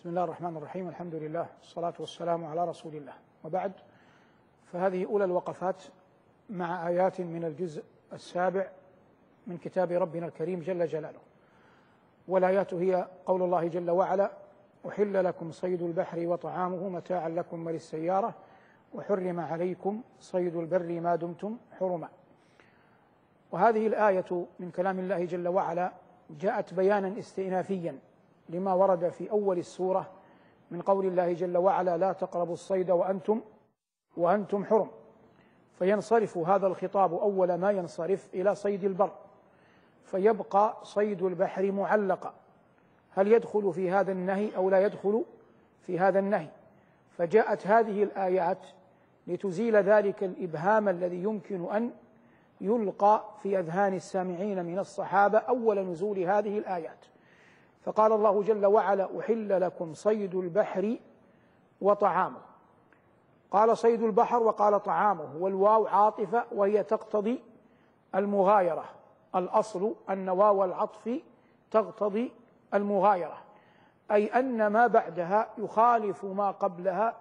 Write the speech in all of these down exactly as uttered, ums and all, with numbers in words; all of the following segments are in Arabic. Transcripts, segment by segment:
بسم الله الرحمن الرحيم. الحمد لله والصلاة والسلام على رسول الله، وبعد، فهذه أولى الوقفات مع آيات من الجزء السابع من كتاب ربنا الكريم جل جلاله. والآيات هي قول الله جل وعلا: أحل لكم صيد البحر وطعامه متاعا لكم وللسيارة وحرم عليكم صيد البر ما دمتم حرما. وهذه الآية من كلام الله جل وعلا جاءت بيانا استئنافيا لما ورد في أول السورة من قول الله جل وعلا: لا تقربوا الصيد وأنتم وأنتم حرم. فينصرف هذا الخطاب أول ما ينصرف إلى صيد البر، فيبقى صيد البحر معلقا، هل يدخل في هذا النهي أو لا يدخل في هذا النهي؟ فجاءت هذه الآيات لتزيل ذلك الإبهام الذي يمكن أن يلقى في أذهان السامعين من الصحابة أول نزول هذه الآيات. فقال الله جل وعلا: أحل لكم صيد البحر وطعامه. قال صيد البحر وقال طعامه، والواو عاطفة وهي تقتضي المغايرة. الأصل أن واو العطف تقتضي المغايرة، أي أن ما بعدها يخالف ما قبلها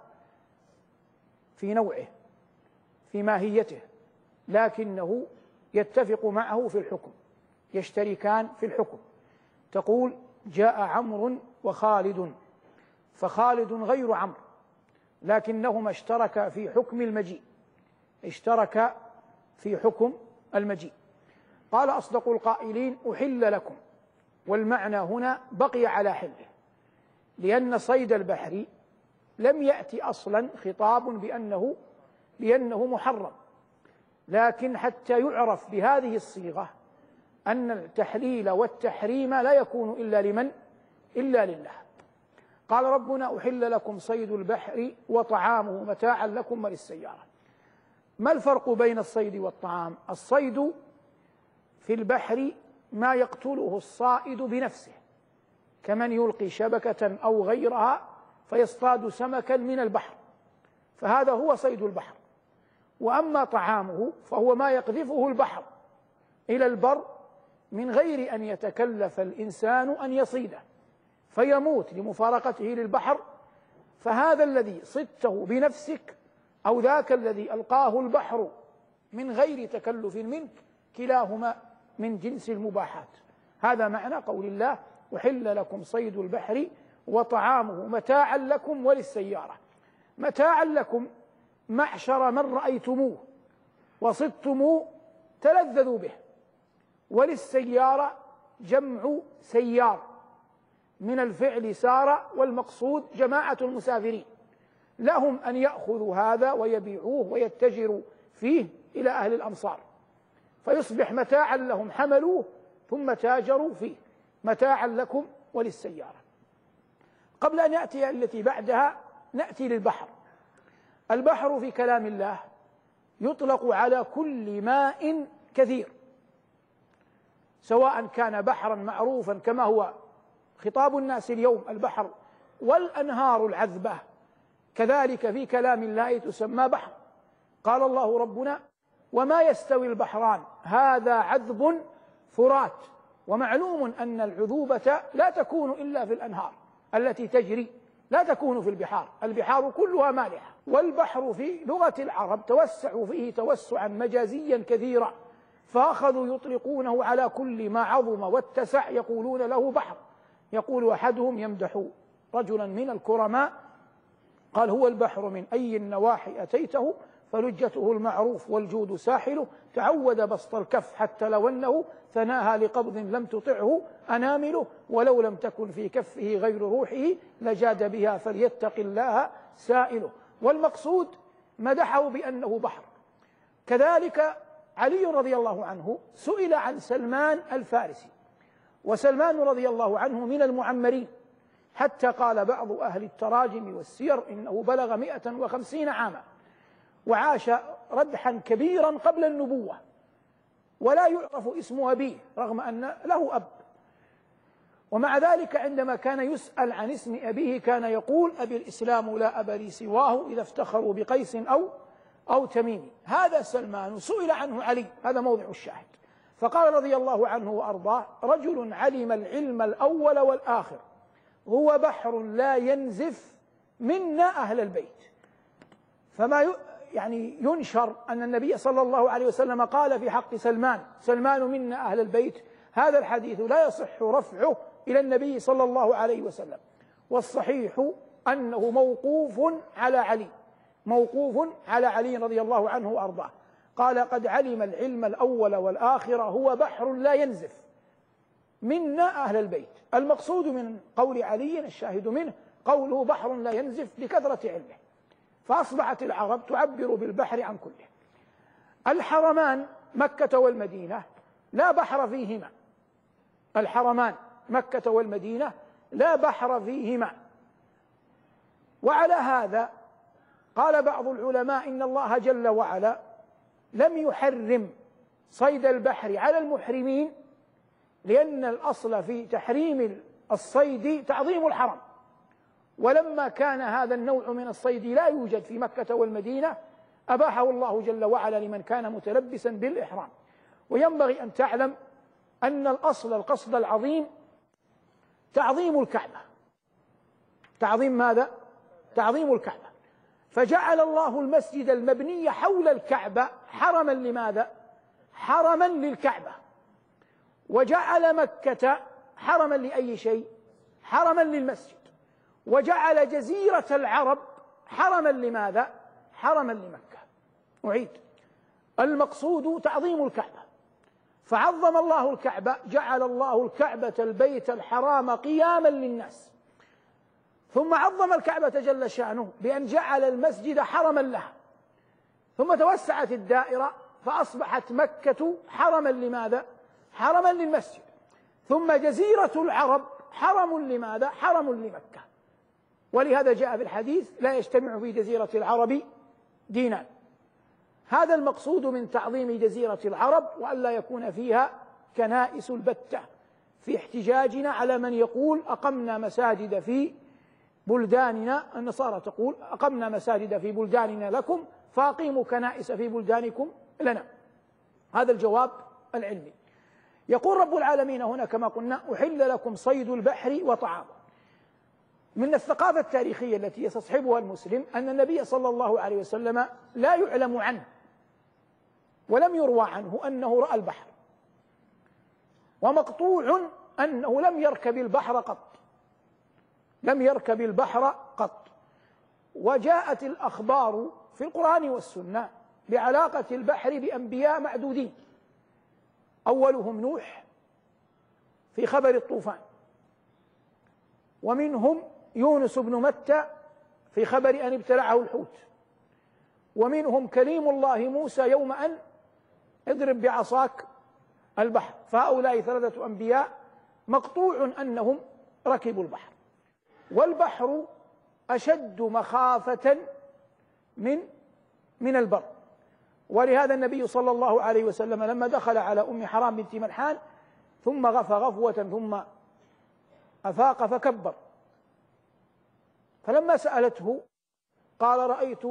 في نوعه في ماهيته، لكنه يتفق معه في الحكم، يشتركان في الحكم. تقول: جاء عمرو وخالد، فخالد غير عمرو، لكنهما اشتركا في حكم المجيء، اشتركا في حكم المجيء. قال أصدق القائلين: أحل لكم، والمعنى هنا بقي على حله، لأن صيد البحر لم يأتي أصلا خطاب بأنه بأنه محرم، لكن حتى يعرف بهذه الصيغة أن التحليل والتحريم لا يكون إلا لمن؟ إلا لله. قال ربنا: أحل لكم صيد البحر وطعامه متاعا لكم وللسيارة. ما الفرق بين الصيد والطعام؟ الصيد في البحر ما يقتله الصائد بنفسه، كمن يلقي شبكة أو غيرها فيصطاد سمكا من البحر، فهذا هو صيد البحر. وأما طعامه فهو ما يقذفه البحر إلى البر من غير أن يتكلف الإنسان أن يصيده فيموت لمفارقته للبحر، فهذا الذي صدته بنفسك أو ذاك الذي ألقاه البحر من غير تكلف منك، كلاهما من جنس المباحات. هذا معنى قول الله: أحل لكم صيد البحر وطعامه متاعا لكم وللسيارة. متاعا لكم معشر من رأيتموه وصدتموه تلذذوا به، وللسيارة جمع سيار من الفعل سار، والمقصود جماعة المسافرين، لهم أن يأخذوا هذا ويبيعوه ويتجروا فيه إلى أهل الأمصار، فيصبح متاعا لهم، حملوه ثم تاجروا فيه. متاعا لكم وللسيارة. قبل أن يأتي التي بعدها نأتي للبحر. البحر في كلام الله يطلق على كل ماء كثير، سواء كان بحرا معروفا كما هو خطاب الناس اليوم البحر، والأنهار العذبة كذلك في كلام الله تسمى بحر. قال الله ربنا: وما يستوي البحران هذا عذب فرات. ومعلوم أن العذوبة لا تكون إلا في الأنهار التي تجري، لا تكون في البحار، البحار كلها مالحة. والبحر في لغة العرب توسعوا فيه توسعا مجازيا كثيرا، فأخذوا يطلقونه على كل ما عظم واتسع يقولون له بحر. يقول أحدهم يمدح رجلا من الكرماء، قال: هو البحر من أي النواحي أتيته فلجته المعروف والجود ساحله، تعود بسط الكف حتى لو أنه ثناها لقبض لم تطعه أنامله، ولو لم تكن في كفه غير روحه لجاد بها فليتق الله سائله. والمقصود مدحه بأنه بحر. كذلك علي رضي الله عنه سئل عن سلمان الفارسي، وسلمان رضي الله عنه من المعمرين، حتى قال بعض أهل التراجم والسير إنه بلغ مئة وخمسين عاما، وعاش ردحا كبيرا قبل النبوة، ولا يعرف اسم أبيه رغم أن له أب. ومع ذلك عندما كان يسأل عن اسم أبيه كان يقول: أبي الإسلام لا أب لي سواه، إذا افتخروا بقيس أو أو تميم. هذا سلمان سئل عنه علي، هذا موضع الشاهد. فقال رضي الله عنه وأرضاه: رجل علم العلم الأول والآخر هو بحر لا ينزف منا أهل البيت. فما يعني ينشر أن النبي صلى الله عليه وسلم قال في حق سلمان: سلمان منا أهل البيت، هذا الحديث لا يصح رفعه إلى النبي صلى الله عليه وسلم، والصحيح أنه موقوف على علي، موقوف على علي رضي الله عنه وأرضاه. قال: قد علم العلم الأول والآخر هو بحر لا ينزف منا أهل البيت. المقصود من قول علي الشاهد منه قوله بحر لا ينزف لكثرة علمه، فأصبحت العرب تعبر بالبحر عن كله. الحرمان مكة والمدينة لا بحر فيهما، الحرمان مكة والمدينة لا بحر فيهما. وعلى هذا قال بعض العلماء إن الله جل وعلا لم يحرم صيد البحر على المحرمين، لأن الأصل في تحريم الصيد تعظيم الحرم، ولما كان هذا النوع من الصيد لا يوجد في مكة والمدينة أباحه الله جل وعلا لمن كان متلبسا بالإحرام. وينبغي أن تعلم أن الأصل القصد العظيم تعظيم الكعبة. تعظيم ماذا؟ تعظيم الكعبة. فجعل الله المسجد المبني حول الكعبة حرما لماذا؟ حرما للكعبة. وجعل مكة حرما لأي شيء؟ حرما للمسجد. وجعل جزيرة العرب حرما لماذا؟ حرما لمكة. أعيد: المقصود تعظيم الكعبة، فعظم الله الكعبة، جعل الله الكعبة البيت الحرام قياما للناس، ثم عظم الكعبة جل شأنه بأن جعل المسجد حرما لها، ثم توسعت الدائرة فأصبحت مكة حرما لماذا؟ حرما للمسجد. ثم جزيرة العرب حرم لماذا؟ حرم لمكة. ولهذا جاء في الحديث: لا يجتمع في جزيرة العرب دينان. هذا المقصود من تعظيم جزيرة العرب، وألا يكون فيها كنائس البتة، في احتجاجنا على من يقول أقمنا مساجد في بلداننا. النصارى تقول أقمنا مساجد في بلداننا لكم فأقيموا كنائس في بلدانكم لنا. هذا الجواب العلمي. يقول رب العالمين هنا كما قلنا: أحل لكم صيد البحر وطعامه. من الثقافة التاريخية التي يستصحبها المسلم أن النبي صلى الله عليه وسلم لا يعلم عنه ولم يروى عنه أنه رأى البحر، ومقطوع أنه لم يركب البحر قط، لم يركب البحر قط. وجاءت الأخبار في القرآن والسنة بعلاقة البحر بأنبياء معدودين، أولهم نوح في خبر الطوفان، ومنهم يونس بن متى في خبر أن ابتلعه الحوت، ومنهم كليم الله موسى يوم أن اضرب بعصاك البحر. فهؤلاء ثلاثة أنبياء مقطوع أنهم ركبوا البحر. والبحر أشد مخافة من من البر. ولهذا النبي صلى الله عليه وسلم لما دخل على أم حرام بنت ملحان ثم غفى غفوة ثم أفاق فكبر، فلما سألته قال: رأيت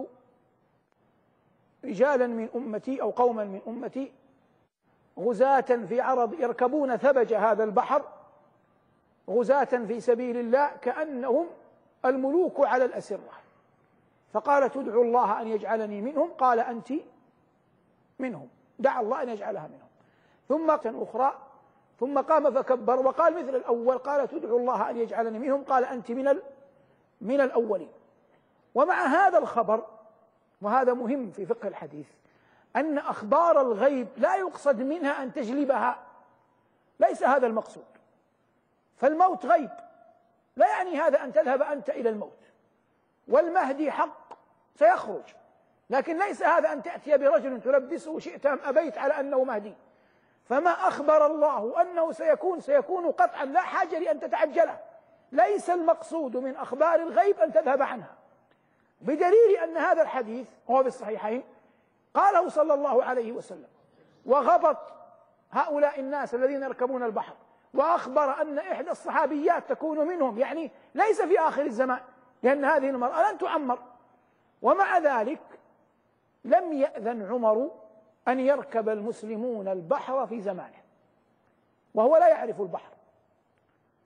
رجالا من أمتي أو قوما من أمتي غزاة في عرض يركبون ثبج هذا البحر، غزاة في سبيل الله كأنهم الملوك على الأسرة. فقال: تدعو الله أن يجعلني منهم؟ قال: أنت منهم، دعا الله أن يجعلها منهم. ثم أخرى ثم قام فكبر وقال مثل الأول، قال: تدعو الله أن يجعلني منهم؟ قال: أنت من من الأولين. ومع هذا الخبر، وهذا مهم في فقه الحديث، أن أخبار الغيب لا يقصد منها أن تجلبها، ليس هذا المقصود. فالموت غيب، لا يعني هذا أن تذهب أنت إلى الموت، والمهدي حق سيخرج، لكن ليس هذا أن تأتي برجل تلبسه شئت أم أبيت على أنه مهدي. فما أخبر الله أنه سيكون سيكون قطعا، لا حاجة لأن تتعجله. ليس المقصود من أخبار الغيب أن تذهب عنها، بدليل أن هذا الحديث هو في الصحيحين قاله صلى الله عليه وسلم، وغبط هؤلاء الناس الذين يركبون البحر، وأخبر أن إحدى الصحابيات تكون منهم، يعني ليس في آخر الزمان، لأن هذه المرأة لن تعمر. ومع ذلك لم يأذن عمر أن يركب المسلمون البحر في زمانه، وهو لا يعرف البحر.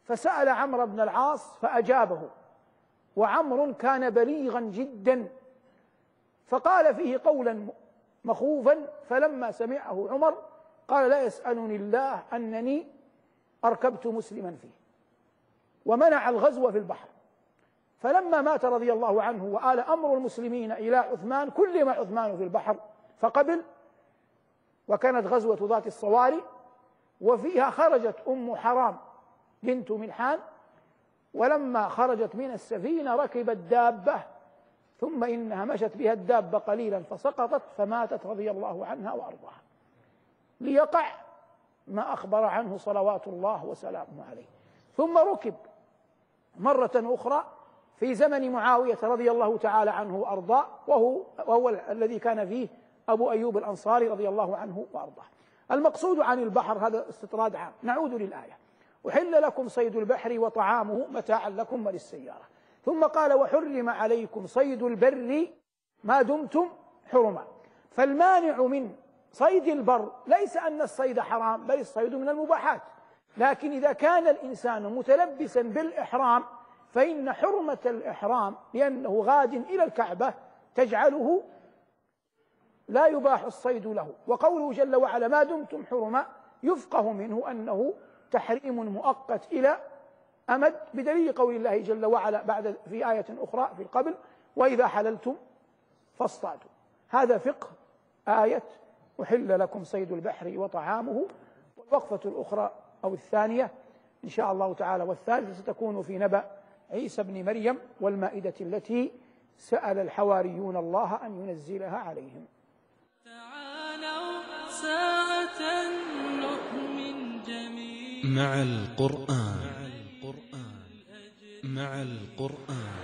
فسأل عمرو بن العاص فأجابه، وعمرو كان بليغا جدا فقال فيه قولا مخوفا، فلما سمعه عمر قال: لا يسألني الله أنني أركبت مسلما فيه، ومنع الغزو في البحر. فلما مات رضي الله عنه وآل أمر المسلمين إلى عثمان كلم عثمان في البحر فقبل، وكانت غزوة ذات الصواري، وفيها خرجت أم حرام بنت ملحان، ولما خرجت من السفينة ركبت دابة، ثم إنها مشت بها الدابة قليلا فسقطت فماتت رضي الله عنها وأرضاها، ليقع ما أخبر عنه صلوات الله وسلامه عليه. ثم ركب مرة أخرى في زمن معاوية رضي الله تعالى عنه وأرضاه، وهو, وهو الذي كان فيه أبو أيوب الأنصاري رضي الله عنه وأرضاه. المقصود عن البحر هذا استطراد عام. نعود للآية: أحل لكم صيد البحر وطعامه متاعا لكم وللسيارة. ثم قال: وحرم عليكم صيد البر ما دمتم حرما. فالمانع من صيد البر ليس أن الصيد حرام، بل الصيد من المباحات، لكن إذا كان الإنسان متلبسا بالإحرام فإن حرمة الإحرام لأنه غاد إلى الكعبة تجعله لا يباح الصيد له. وقوله جل وعلا: ما دمتم حرما، يفقه منه أنه تحريم مؤقت إلى أمد، بدليل قول الله جل وعلا بعد في آية أخرى في قبل: وإذا حللتم فاصطادوا. هذا فقه آية أحل لكم صيد البحر وطعامه. والوقفة الأخرى أو الثانية إن شاء الله تعالى والثالثة ستكون في نبأ عيسى بن مريم والمائدة التي سأل الحواريون الله أن ينزلها عليهم. تعالوا ساعة نؤمن جميعا مع القرآن مع القرآن.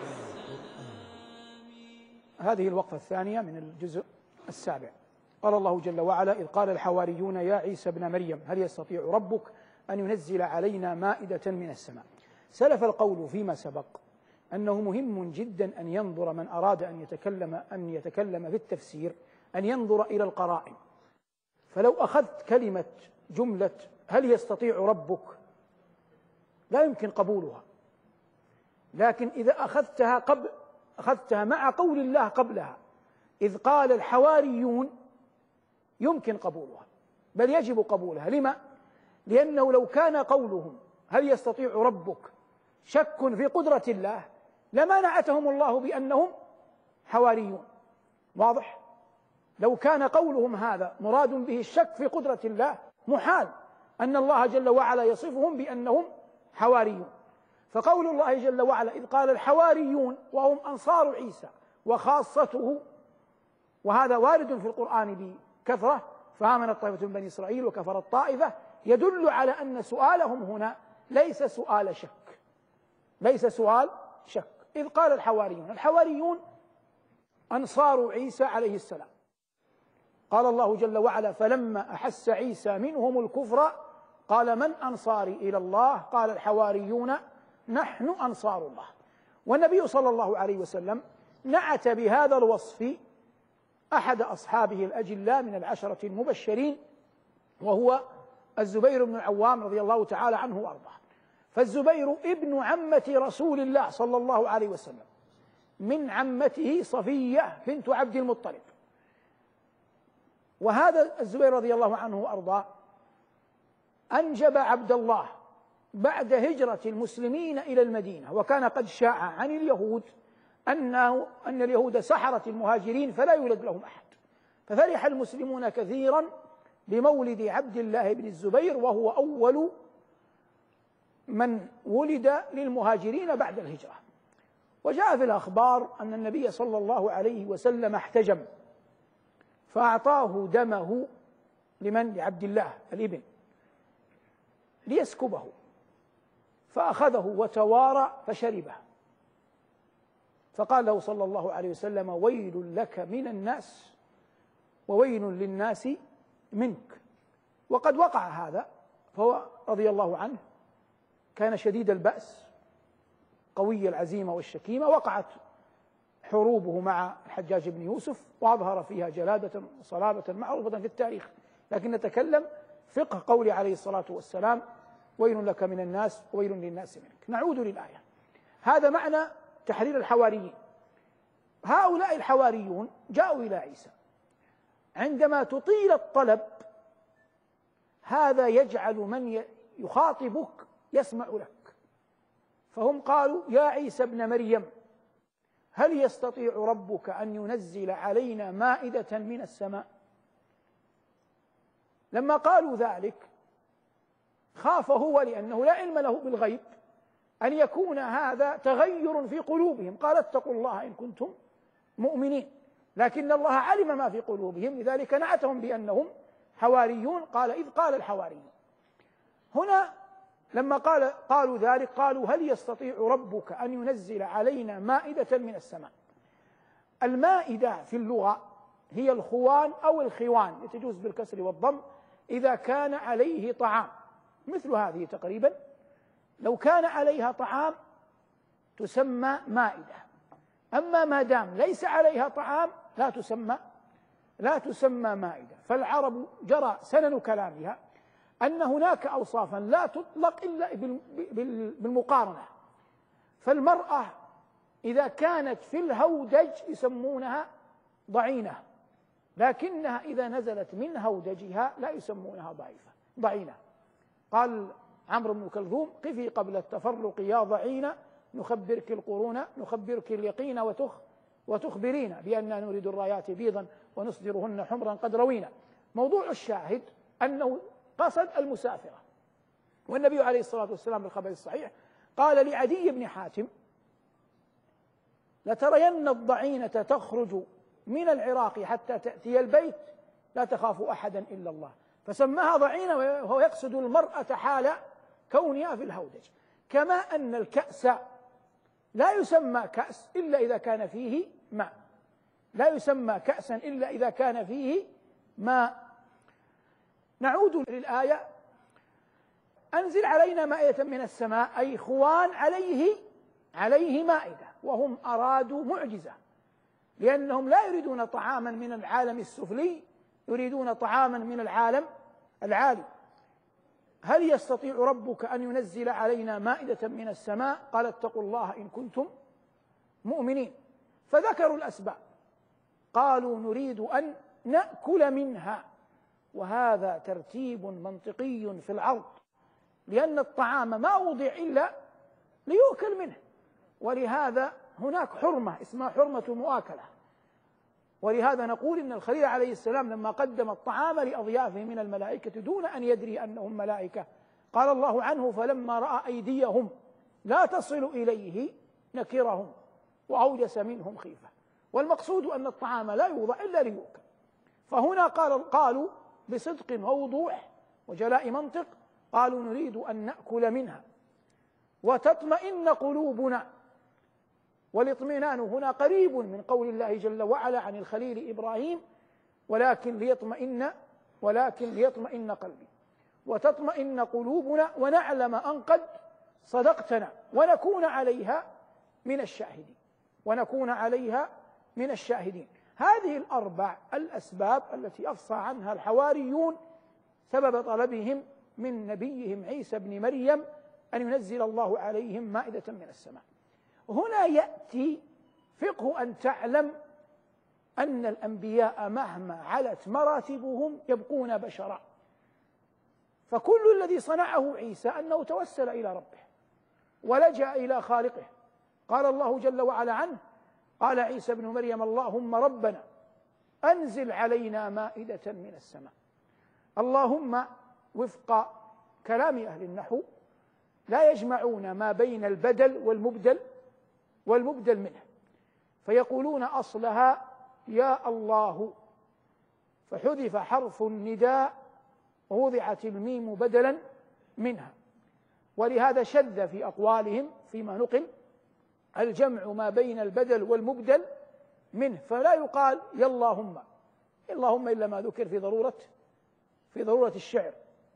هذه الوقفة الثانية من الجزء السابع. قال الله جل وعلا: إذ قال الحواريون يا عيسى ابن مريم هل يستطيع ربك أن ينزل علينا مائدة من السماء. سلف القول فيما سبق أنه مهم جدا أن ينظر من أراد أن يتكلم أن يتكلم في التفسير أن ينظر إلى القرائن. فلو أخذت كلمة جملة هل يستطيع ربك لا يمكن قبولها، لكن إذا أخذتها قبل أخذتها مع قول الله قبلها إذ قال الحواريون يمكن قبولها، بل يجب قبولها. لما؟ لأنه لو كان قولهم هل يستطيع ربك شك في قدرة الله لما نعتهم الله بأنهم حواريون. واضح؟ لو كان قولهم هذا مراد به الشك في قدرة الله محال أن الله جل وعلا يصفهم بأنهم حواريون. فقول الله جل وعلا إذ قال الحواريون وهم أنصار عيسى وخاصته، وهذا وارد في القرآن بكثرة، فآمنت طائفة من بني إسرائيل وكفرت طائفة، يدل على أن سؤالهم هنا ليس سؤال شك، ليس سؤال شك. إذ قال الحواريون، الحواريون أنصار عيسى عليه السلام. قال الله جل وعلا فلما أحس عيسى منهم الكفر قال من أنصاري إلى الله قال الحواريون نحن أنصار الله. والنبي صلى الله عليه وسلم نعت بهذا الوصف أحد أصحابه الأجلاء من العشرة المبشرين، وهو الزبير بن العوام رضي الله تعالى عنه وأرضاه. فالزبير ابن عمة رسول الله صلى الله عليه وسلم، من عمته صفية بنت عبد المطلب. وهذا الزبير رضي الله عنه وأرضاه أنجب عبد الله بعد هجرة المسلمين إلى المدينة، وكان قد شاع عن اليهود أنه أن اليهود سحرت المهاجرين فلا يولد لهم أحد، ففرح المسلمون كثيرا بمولد عبد الله بن الزبير، وهو أول من ولد للمهاجرين بعد الهجرة. وجاء في الأخبار أن النبي صلى الله عليه وسلم احتجم فأعطاه دمه لمن؟ لعبد الله الابن ليسكبه، فأخذه وتوارى فشربه، فقال له صلى الله عليه وسلم ويل لك من الناس وويل للناس منك. وقد وقع هذا، فهو رضي الله عنه كان شديد البأس قوي العزيمة والشكيمة. وقعت حروبه مع الحجاج بن يوسف وأظهر فيها جلادة وصلابة معروفة في التاريخ، لكن نتكلم فقه قول عليه الصلاة والسلام ويل لك من الناس وويل للناس منك. نعود للآية. هذا معنى تحرير الحواريين. هؤلاء الحواريون جاءوا إلى عيسى، عندما تطيل الطلب هذا يجعل من يخاطبك يسمع لك، فهم قالوا يا عيسى ابن مريم هل يستطيع ربك أن ينزل علينا مائدة من السماء؟ لما قالوا ذلك خاف هو، لأنه لا علم له بالغيب، أن يكون هذا تغير في قلوبهم، قال اتقوا الله إن كنتم مؤمنين، لكن الله علم ما في قلوبهم، لذلك نعتهم بأنهم حواريون. قال إذ قال الحواريون. هنا لما قال قالوا ذلك قالوا هل يستطيع ربك أن ينزل علينا مائدة من السماء؟ المائدة في اللغة هي الخوان أو الخوان، يتجوز بالكسر والضم إذا كان عليه طعام، مثل هذه تقريبا، لو كان عليها طعام تسمى مائدة، أما ما دام ليس عليها طعام لا تسمى لا تسمى مائدة. فالعرب جرى سنن كلامها أن هناك أوصافا لا تطلق إلا بالمقارنة، فالمرأة إذا كانت في الهودج يسمونها ضعينة، لكنها إذا نزلت من هودجها لا يسمونها ضعيفة ضعينة. قال عمرو بن كلثوم قفي قبل التفرق يا ضعينة نخبرك القرون نخبرك اليقين وتخ وتخبرين بأننا نريد الرايات بيضا ونصدرهن حمرا قد روينا. موضوع الشاهد أنه قصد المسافرة، والنبي عليه الصلاة والسلام بالخبر الصحيح قال لعدي بن حاتم لترين الضعينة تخرج من العراق حتى تأتي البيت لا تخاف أحدا إلا الله، فسماها ضعينة وهو يقصد المرأة حال كونها في الهودج. كما أن الكأس لا يسمى كأس إلا إذا كان فيه ماء، لا يسمى كأسا إلا إذا كان فيه ماء. نعود للآية. أنزل علينا مائدة من السماء أي خوان عليه عليه مائدة، وهم أرادوا معجزة، لأنهم لا يريدون طعاما من العالم السفلي، يريدون طعاما من العالم العالي. هل يستطيع ربك أن ينزل علينا مائدة من السماء؟ قال اتقوا الله إن كنتم مؤمنين. فذكروا الأسباب، قالوا نريد أن نأكل منها، وهذا ترتيب منطقي في العرض، لأن الطعام ما وضع إلا ليؤكل منه، ولهذا هناك حرمة اسمها حرمة المؤاكلة. ولهذا نقول إن الخليل عليه السلام لما قدم الطعام لأضيافه من الملائكة دون أن يدري أنهم ملائكة قال الله عنه فلما رأى أيديهم لا تصل إليه نكرهم وأوجس منهم خيفة. والمقصود أن الطعام لا يوضع إلا ليؤكل. فهنا قال قالوا بصدق ووضوح وجلاء منطق قالوا نريد أن نأكل منها وتطمئن قلوبنا. والاطمئنان هنا قريب من قول الله جل وعلا عن الخليل إبراهيم ولكن ليطمئن ولكن ليطمئن قلبي وتطمئن قلوبنا ونعلم أن قد صدقتنا ونكون عليها من الشاهدين ونكون عليها من الشاهدين. هذه الأربع الأسباب التي أفصى عنها الحواريون سبب طلبهم من نبيهم عيسى بن مريم أن ينزل الله عليهم مائدة من السماء. هنا يأتي فقه أن تعلم أن الأنبياء مهما علت مراتبهم يبقون بشرا، فكل الذي صنعه عيسى أنه توسل إلى ربه ولجأ إلى خالقه. قال الله جل وعلا عنه قال عيسى بن مريم اللهم ربنا أنزل علينا مائدة من السماء. اللهم وفق كلام أهل النحو لا يجمعون ما بين البدل والمبدل والمبدل منه، فيقولون أصلها يا الله فحذف حرف النداء ووضعت الميم بدلا منها، ولهذا شذ في أقوالهم فيما نقل الجمع ما بين البدل والمبدل منه، فلا يقال يا اللهم اللهم إلا ما ذكر في ضرورة في ضرورة الشعر،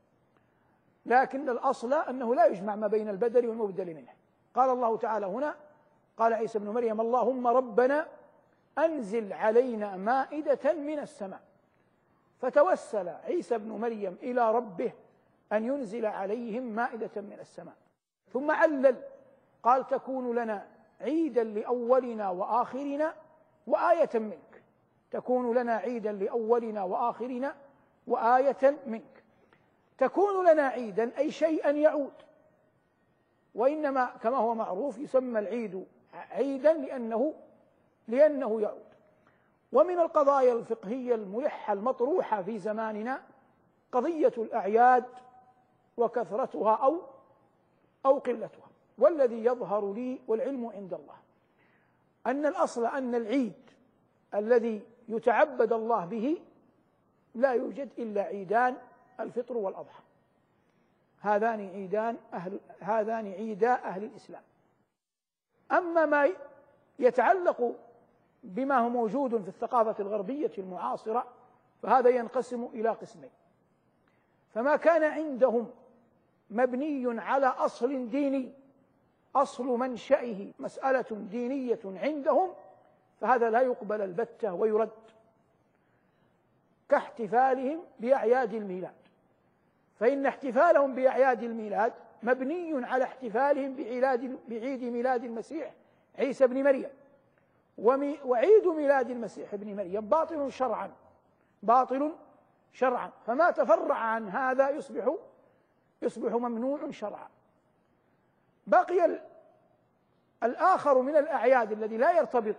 لكن الأصل أنه لا يجمع ما بين البدل والمبدل منه. قال الله تعالى هنا قال عيسى بن مريم اللهم ربنا أنزل علينا مائدة من السماء، فتوسل عيسى بن مريم إلى ربه أن ينزل عليهم مائدة من السماء. ثم علل قال تكون لنا عيدا لأولنا وآخرنا وآية منك، تكون لنا عيدا لأولنا وآخرنا وآية منك. تكون لنا عيدا أي شيئا يعود، وإنما كما هو معروف يسمى العيد عيدا لأنه لأنه يعود. ومن القضايا الفقهية الملحة المطروحة في زماننا قضية الأعياد وكثرتها أو أو قلتها. والذي يظهر لي والعلم عند الله أن الأصل أن العيد الذي يتعبد الله به لا يوجد إلا عيدان، الفطر والأضحى، هذان عيدان أهل هذان عيدا أهل الإسلام. أما ما يتعلق بما هو موجود في الثقافة الغربية المعاصرة فهذا ينقسم إلى قسمين. فما كان عندهم مبني على أصل ديني، أصل منشأه مسألة دينية عندهم، فهذا لا يقبل البتة ويرد، كاحتفالهم بأعياد الميلاد، فإن احتفالهم بأعياد الميلاد مبني على احتفالهم بعيد ميلاد المسيح عيسى بن مريم، وعيد ميلاد المسيح ابن مريم باطل شرعا باطل شرعا فما تفرع عن هذا يصبح يصبح ممنوع شرعا. بقي الآخر من الأعياد الذي لا يرتبط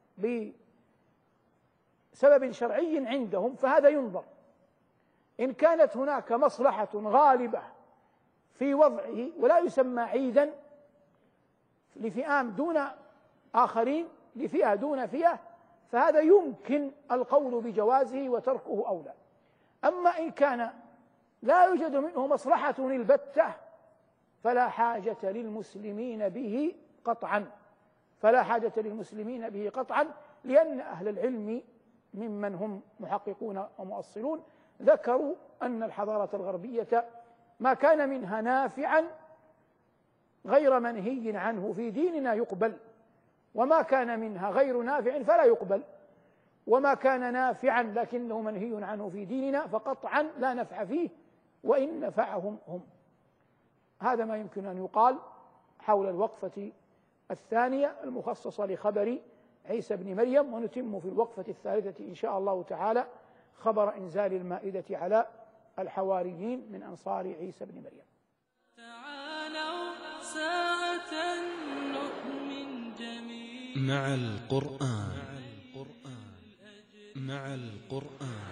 بسبب شرعي عندهم، فهذا ينظر إن كانت هناك مصلحة غالبة في وضعه، ولا يسمى عيدا لفئام دون آخرين، لفئة دون فئة، فهذا يمكن القول بجوازه وتركه أولى. أما إن كان لا يوجد منه مصلحة البتة فلا حاجة للمسلمين به قطعا فلا حاجة للمسلمين به قطعا لأن أهل العلم ممن هم محققون ومؤصلون ذكروا أن الحضارة الغربية ما كان منها نافعا غير منهي عنه في ديننا يقبل، وما كان منها غير نافع فلا يقبل، وما كان نافعا لكنه منهي عنه في ديننا فقطعا لا نفع فيه وإن نفعهم هم. هذا ما يمكن أن يقال حول الوقفة الثانية المخصصة لخبر عيسى بن مريم، ونتم في الوقفة الثالثة إن شاء الله تعالى خبر إنزال المائدة على الحواريين من أنصار عيسى بن مريم. تعالوا ساعة نؤمن جميعا مع القرآن مع القرآن.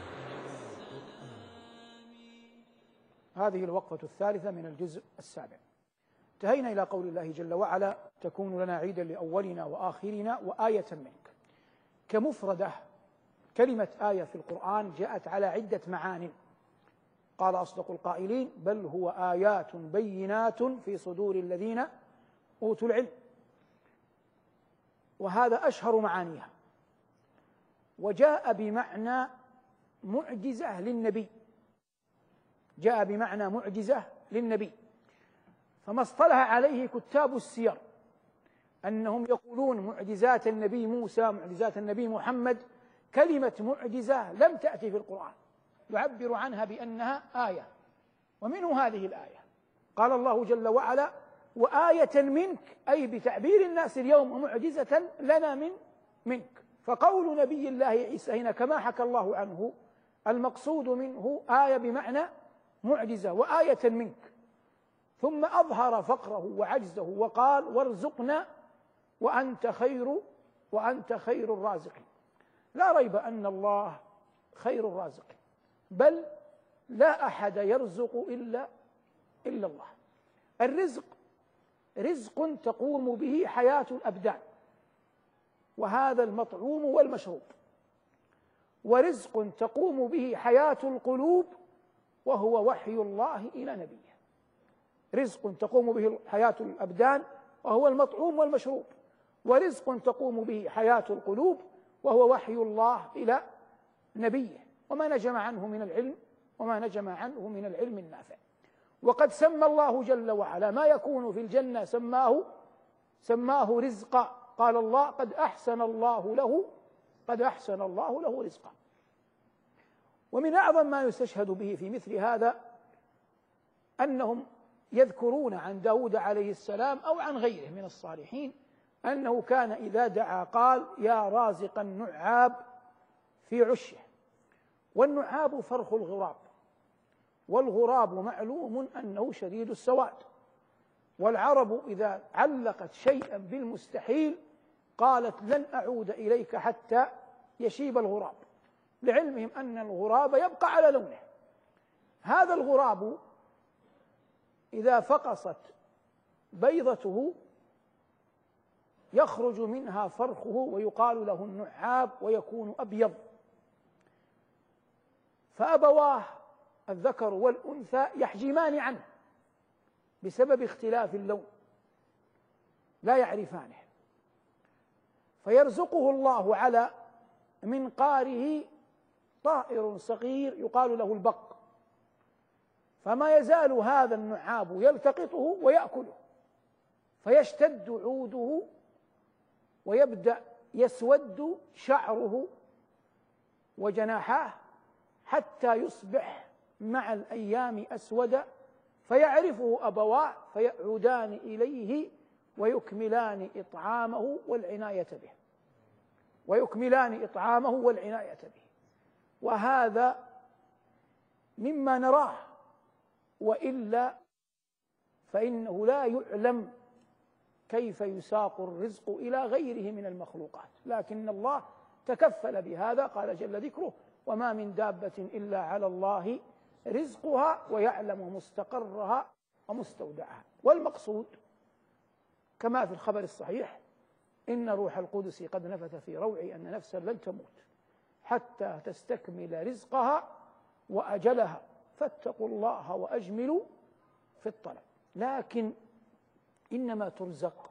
هذه الوقفة الثالثة من الجزء السابع. انتهينا إلى قول الله جل وعلا تكون لنا عيدا لأولنا وآخرنا وآية منك. كمفردة كلمة آية في القرآن جاءت على عدة معان، قال أصدق القائلين بل هو آيات بينات في صدور الذين أوتوا العلم، وهذا أشهر معانيها. وجاء بمعنى معجزة للنبي جاء بمعنى معجزة للنبي فما اصطلح عليه كتاب السير أنهم يقولون معجزات النبي موسى معجزات النبي محمد، كلمة معجزة لم تأتي في القرآن، يعبر عنها بأنها آية، ومنه هذه الآية. قال الله جل وعلا وآية منك، أي بتعبير الناس اليوم معجزة لنا من منك. فقول نبي الله عيسى هنا كما حكى الله عنه المقصود منه آية بمعنى معجزة وآية منك، ثم أظهر فقره وعجزه وقال وارزقنا وأنت خير وأنت خير الرازقين. لا ريب أن الله خير الرازقين، بل لا أحد يرزق إلا إلا الله. الرزق رزق تقوم به حياة الأبدان، وهذا المطعوم والمشروب، ورزق تقوم به حياة القلوب وهو وحي الله إلى نبيه. رزق تقوم به حياة الأبدان وهو المطعوم والمشروب، ورزق تقوم به حياة القلوب وهو وحي الله إلى نبيه، وما نجم عنه من العلم وما نجم عنه من العلم النافع. وقد سمى الله جل وعلا ما يكون في الجنة سماه سماه رزقا، قال الله قد أحسن الله له قد أحسن الله له رزقا. ومن أعظم ما يستشهد به في مثل هذا أنهم يذكرون عن داود عليه السلام أو عن غيره من الصالحين أنه كان إذا دعا قال يا رازق النعاب في عشه. والنعاب فرخ الغراب، والغراب معلوم أنه شديد السواد، والعرب إذا علقت شيئا بالمستحيل قالت لن أعود إليك حتى يشيب الغراب، لعلمهم أن الغراب يبقى على لونه. هذا الغراب إذا فقست بيضته يخرج منها فرخه ويقال له النعاب ويكون أبيض، فأبواه الذكر والأنثى يحجمان عنه بسبب اختلاف اللون، لا يعرفانه، فيرزقه الله على منقاره طائر صغير يقال له البق، فما يزال هذا النعاب يلتقطه ويأكله، فيشتد عوده ويبدأ يسود شعره وجناحاه حتى يصبح مع الأيام أسود، فيعرفه أبواه فيعودان إليه ويكملان إطعامه والعناية به ويكملان إطعامه والعناية به وهذا مما نراه، وإلا فإنه لا يعلم كيف يساق الرزق إلى غيره من المخلوقات، لكن الله تكفل بهذا. قال جل ذكره وما من دابة إلا على الله رزقها ويعلم مستقرها ومستودعها. والمقصود كما في الخبر الصحيح إن روح القدس قد نفث في روعي أن نفسا لن تموت حتى تستكمل رزقها وأجلها فاتقوا الله وأجملوا في الطلب. لكن إنما ترزق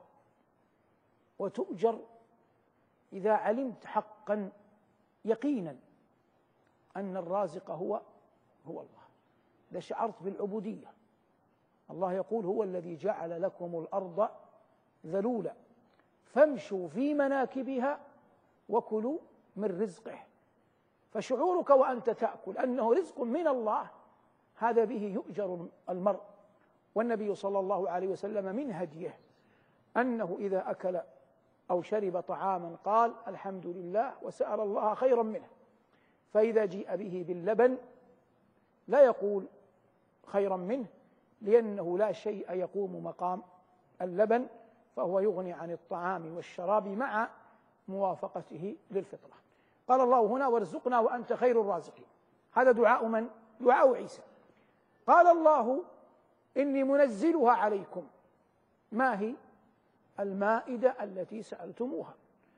وتؤجر إذا علمت حقا يقينا أن الرازق هو هو الله، إذا شعرت بالعبودية. الله يقول هو الذي جعل لكم الأرض ذلولا فامشوا في مناكبها وكلوا من رزقه. فشعورك وأنت تأكل أنه رزق من الله هذا به يؤجر المرء. والنبي صلى الله عليه وسلم من هديه أنه إذا أكل أو شرب طعاما قال الحمد لله وسأل الله خيرا منه، فإذا جيء به باللبن لا يقول خيرا منه لأنه لا شيء يقوم مقام اللبن، فهو يغني عن الطعام والشراب مع موافقته للفطرة. قال الله هنا وارزقنا وأنت خير الرازقين، هذا دعاء من؟ دعاء عيسى. قال الله إني منزلها عليكم، ما هي؟ المائدة التي سألتموها.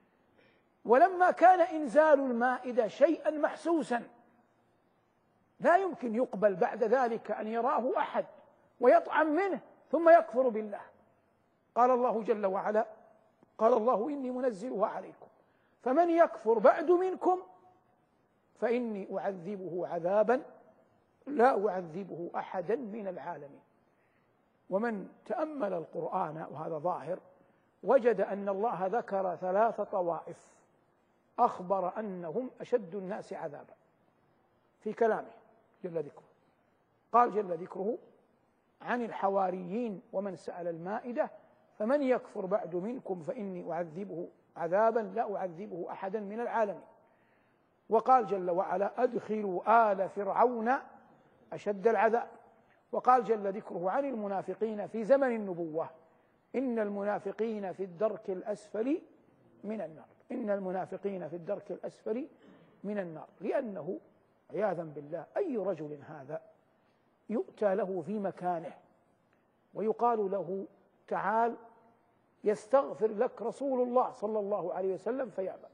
ولما كان إنزال المائدة شيئا محسوسا لا يمكن يقبل بعد ذلك أن يراه أحد ويطعم منه ثم يكفر بالله. قال الله جل وعلا قال الله إني منزلها عليكم فمن يكفر بعد منكم فإني أعذبه عذابا لا أعذبه أحدا من العالمين. ومن تأمل القرآن وهذا ظاهر وجد أن الله ذكر ثلاث طوائف أخبر أنهم أشد الناس عذابا في كلامه جل ذكره. قال جل ذكره عن الحواريين ومن سأل المائدة فمن يكفر بعد منكم فإني أعذبه عذابا لا أعذبه أحدا من العالمين. وقال جل وعلا أدخلوا آل فرعون أشد العذاب. وقال جل ذكره عن المنافقين في زمن النبوة إن المنافقين في الدرك الأسفل من النار إن المنافقين في الدرك الأسفل من النار لأنه عياذا بالله أي رجل هذا يؤتى له في مكانه ويقال له تعال يستغفر لك رسول الله صلى الله عليه وسلم فيأبى.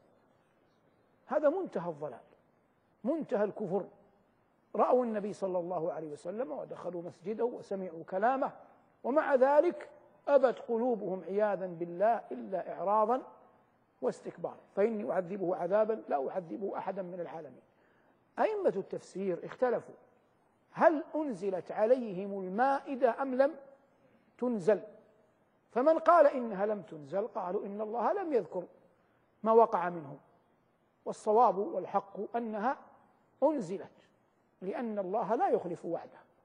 هذا منتهى الضلال منتهى الكفر. رأوا النبي صلى الله عليه وسلم ودخلوا مسجده وسمعوا كلامه ومع ذلك أبت قلوبهم عياذا بالله إلا إعراضا واستكبارا فإني أعذبه عذابا لا أعذبه أحدا من العالمين. أئمة التفسير اختلفوا هل أنزلت عليهم المائدة أم لم تنزل؟ فمن قال إنها لم تنزل قالوا إن الله لم يذكر ما وقع منهم، والصواب والحق أنها أنزلت لأن الله لا يخلف وعده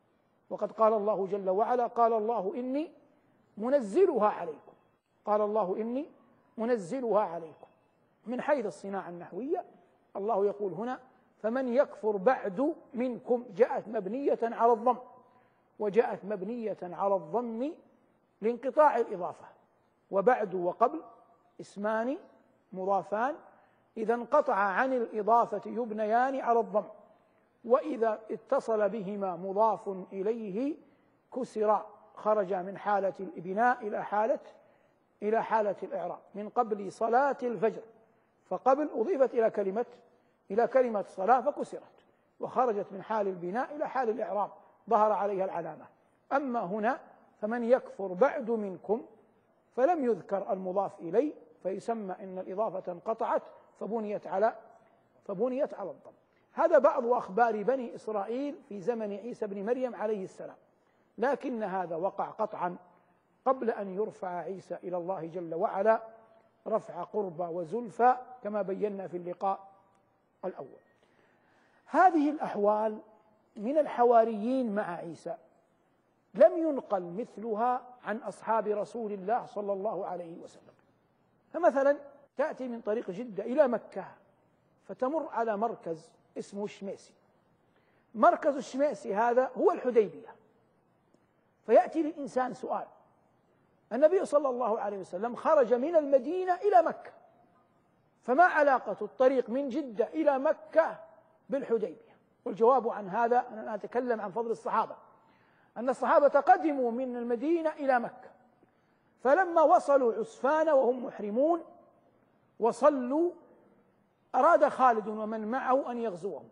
وقد قال الله جل وعلا: قال الله إني منزلها عليكم، قال الله إني منزلها عليكم. من حيث الصناعة النحوية الله يقول هنا: فمن يكفر بعد منكم، جاءت مبنية على الضم، وجاءت مبنية على الضم لانقطاع الإضافة، وبعد وقبل اسمان مضافان إذا انقطع عن الإضافة يبنيان على الضم، وإذا اتصل بهما مضاف إليه كسر، خرج من حالة البناء إلى حالة إلى حالة الإعراب. من قبل صلاة الفجر، فقبل أضيفت إلى كلمة إلى كلمة صلاة فكسرت، وخرجت من حال البناء إلى حال الإعراب، ظهر عليها العلامة. أما هنا فمن يكفر بعد منكم، فلم يذكر المضاف إليه، فيسمى إن الإضافة انقطعت فبنيت على فبنيت على الضم. هذا بعض أخبار بني إسرائيل في زمن عيسى بن مريم عليه السلام، لكن هذا وقع قطعا قبل أن يرفع عيسى إلى الله جل وعلا رفع قربى وزلفى كما بينا في اللقاء الأول. هذه الأحوال من الحواريين مع عيسى لم ينقل مثلها عن أصحاب رسول الله صلى الله عليه وسلم. فمثلا تأتي من طريق جدة إلى مكة فتمر على مركز اسمه الشميسي، مركز الشميسي هذا هو الحديبية. فيأتي للإنسان سؤال: النبي صلى الله عليه وسلم خرج من المدينة إلى مكة، فما علاقة الطريق من جدة إلى مكة بالحديبية؟ والجواب عن هذا أنا أتكلم عن فضل الصحابة، أن الصحابة قدموا من المدينة إلى مكة، فلما وصلوا عسفان وهم محرمون وصلوا أراد خالد ومن معه أن يغزوهم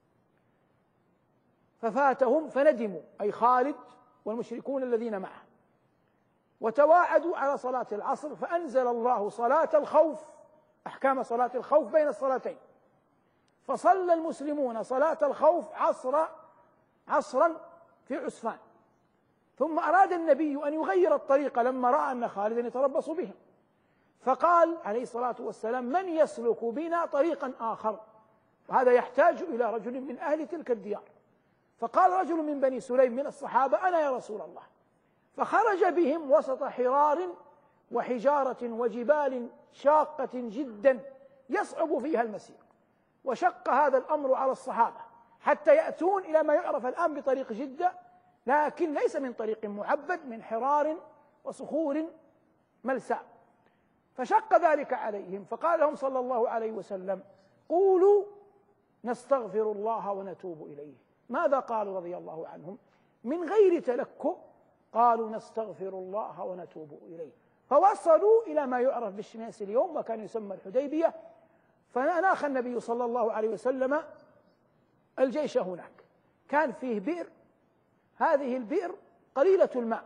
ففاتهم فندموا، أي خالد والمشركون الذين معه، وتواعدوا على صلاة العصر، فأنزل الله صلاة الخوف، أحكام صلاة الخوف بين الصلاتين، فصلى المسلمون صلاة الخوف عصر عصرا في عسفان. ثم أراد النبي أن يغير الطريق لما رأى أن خالدا يتربص بهم، فقال عليه الصلاة والسلام: من يسلك بنا طريقا آخر؟ وهذا يحتاج إلى رجل من أهل تلك الديار. فقال رجل من بني سليم من الصحابة: أنا يا رسول الله. فخرج بهم وسط حرار وحجارة وجبال شاقة جدا يصعب فيها المسير، وشق هذا الأمر على الصحابة حتى يأتون إلى ما يعرف الآن بطريق جدة، لكن ليس من طريق معبد، من حرار وصخور ملساء، فشق ذلك عليهم. فقال لهم صلى الله عليه وسلم: قولوا نستغفر الله ونتوب إليه. ماذا قالوا رضي الله عنهم؟ من غير تلكؤ قالوا: نستغفر الله ونتوب إليه. فوصلوا إلى ما يعرف بالشماس اليوم وكان يسمى الحديبية، فناخ النبي صلى الله عليه وسلم الجيش هناك. كان فيه بئر، هذه البئر قليلة الماء،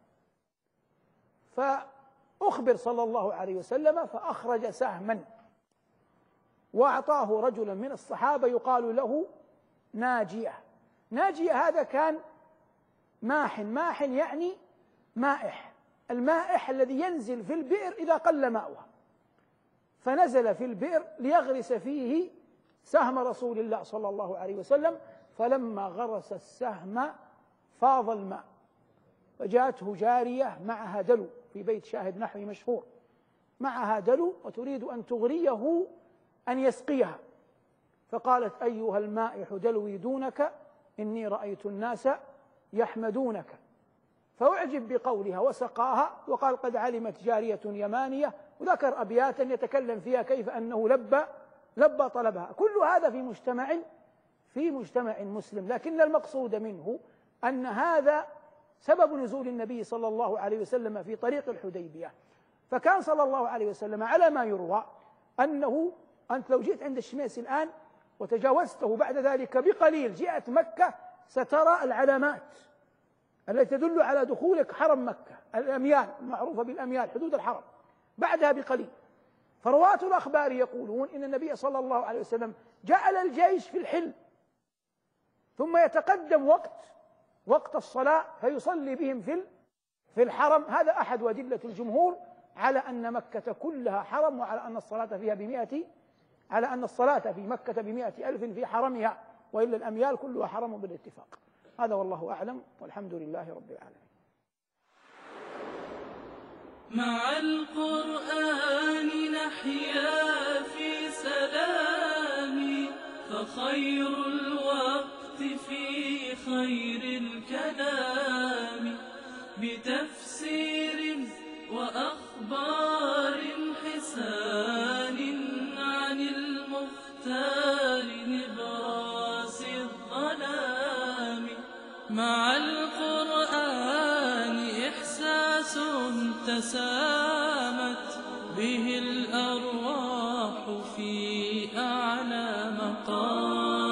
فأخبر صلى الله عليه وسلم فأخرج سهما وأعطاه رجلا من الصحابة يقال له ناجية. ناجية هذا كان ماح، ماح يعني مائح، المائح الذي ينزل في البئر إذا قل ماؤها، فنزل في البئر ليغرس فيه سهم رسول الله صلى الله عليه وسلم، فلما غرس السهم فاض الماء، فجاءته جارية معها دلو، في بيت شاهد نحوي مشهور، معها دلو وتريد أن تغريه أن يسقيها، فقالت: أيها المائح دلوي دونك، إني رأيت الناس يحمدونك. فأعجب بقولها وسقاها، وقال: قد علمت جارية يمانية، وذكر أبياتا يتكلم فيها كيف أنه لبى لبى طلبها. كل هذا في مجتمع في مجتمع مسلم، لكن المقصود منه أن هذا سبب نزول النبي صلى الله عليه وسلم في طريق الحديبية. فكان صلى الله عليه وسلم على ما يروى أنه أنت لو جئت عند الشميس الآن وتجاوزته بعد ذلك بقليل جئت مكة سترى العلامات التي تدل على دخولك حرم مكة، الأميال المعروفة بالأميال، حدود الحرم، بعدها بقليل. فرواة الأخبار يقولون إن النبي صلى الله عليه وسلم جعل الجيش في الحل، ثم يتقدم وقت وقت الصلاة فيصلي بهم في في الحرم. هذا أحد أدلة الجمهور على أن مكة كلها حرم، وعلى أن الصلاة فيها بمئة على أن الصلاة في مكة بمئة ألف في حرمها، وإلا الأميال كلها حرم بالاتفاق. هذا والله أعلم، والحمد لله رب العالمين. مع القرآن نحيا في سلام، فخير الوقت في خير الكلام، بتفسير وأخبار حسان عن المختار نبراس الظلام. مع القرآن إحساس تسامت به الأرواح في أعلى مقام.